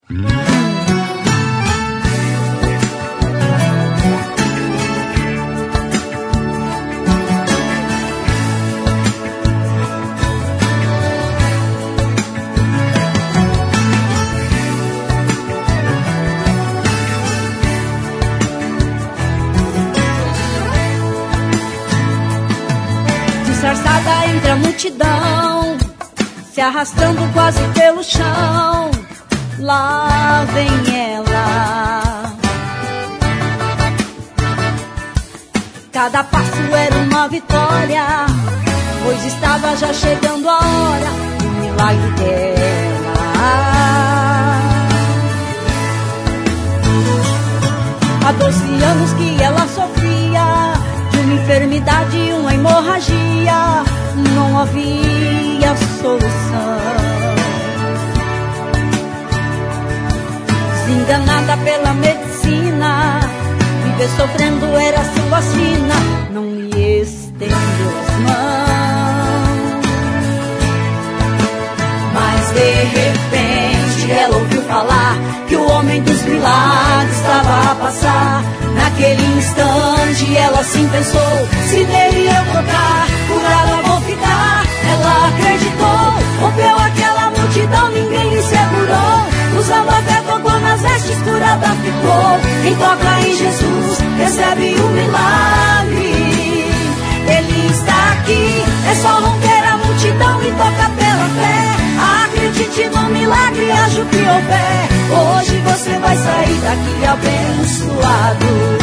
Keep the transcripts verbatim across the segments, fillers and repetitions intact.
Disfarçada entre a multidão, se arrastando quase pelo chão, lá vem ela. Cada passo era uma vitória, pois estava já chegando a hora do milagre dela. Há doze anos que ela sofria de uma enfermidade e uma hemorragia, não havia solução. Desenganada pela medicina, viver sofrendo era sua sina, não lhe estendeu as mãos. Mas de repente ela ouviu falar que o homem dos milagres estava a passar. Naquele instante ela assim pensou: se nele eu tocar, curada vou ficar. Ela acreditou, rompeu aquela multidão, ninguém lhe segurou. Usando a fé, tocou nas vestes, curada ficou. Quem toca em Jesus recebe o milagre. Ele está aqui, é só romper a multidão e tocar pela fé. Acredite no milagre, haja o que houver. Hoje você vai sair daqui abençoado.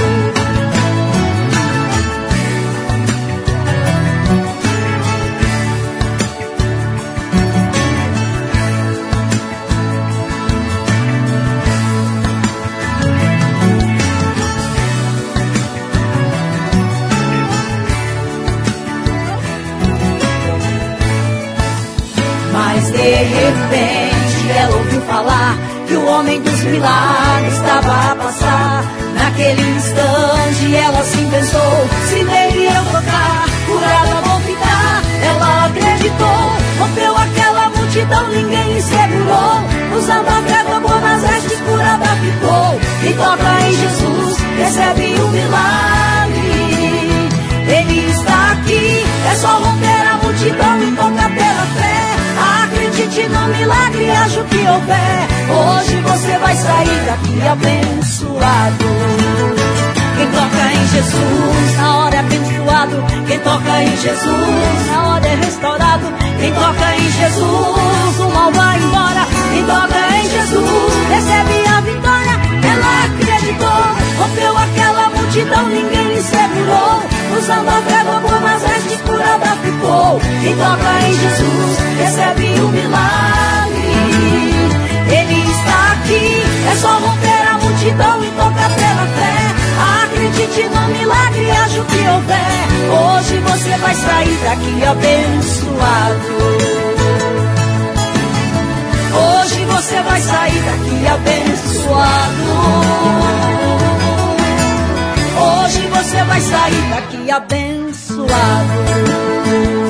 De repente ela ouviu falar que o homem dos milagres estava a passar. Naquele instante ela assim pensou: se nele eu tocar, curada vou ficar. Ela acreditou, rompeu aquela multidão, ninguém lhe segurou. Usando a fé, tocou nas vestes, curada ficou. Quem toca em Jesus recebe o milagre. Ele está aqui, é só romper a multidão e tocar pela fé. Acredite no milagre, haja o que houver. Hoje você vai sair daqui abençoado. Quem toca em Jesus, na hora é abençoado. Quem toca em Jesus, na hora é restaurado. Quem toca em Jesus, o mal vai embora. Quem toca em Jesus, recebe a vitória. Ela acreditou, rompeu aquela multidão, ninguém lhe segurou. Usando a fé, tocou nas vestes, curada ficou. Quem toca em Jesus recebe o milagre. Ele está aqui, é só romper a multidão e tocar pela fé. Acredite no milagre, haja o que houver. Hoje você vai sair daqui abençoado. Hoje você vai sair daqui abençoado. Hoje você vai sair daqui abençoado.